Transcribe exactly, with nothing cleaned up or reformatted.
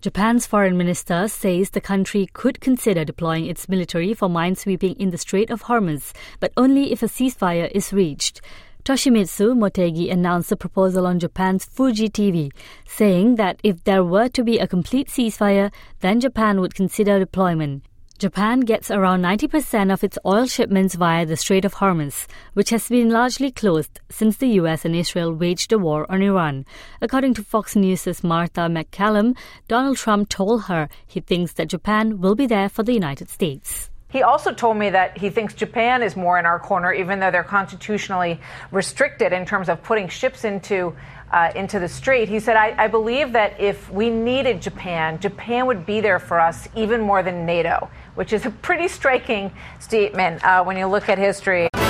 Japan's foreign minister says the country could consider deploying its military for minesweeping in the Strait of Hormuz, but only if a ceasefire is reached. Toshimitsu Motegi announced the proposal on Japan's Fuji T V, saying that if there were to be a complete ceasefire, then Japan would consider deployment. Japan gets around ninety percent of its oil shipments via the Strait of Hormuz, which has been largely closed since the U S and Israel waged a war on Iran. According to Fox News' Martha McCallum, Donald Trump told her he thinks that Japan will be there for the United States. He also told me that he thinks Japan is more in our corner, even though they're constitutionally restricted in terms of putting ships into uh, into the strait. He said, I, I believe that if we needed Japan, Japan would be there for us even more than NATO, which is a pretty striking statement uh, when you look at history.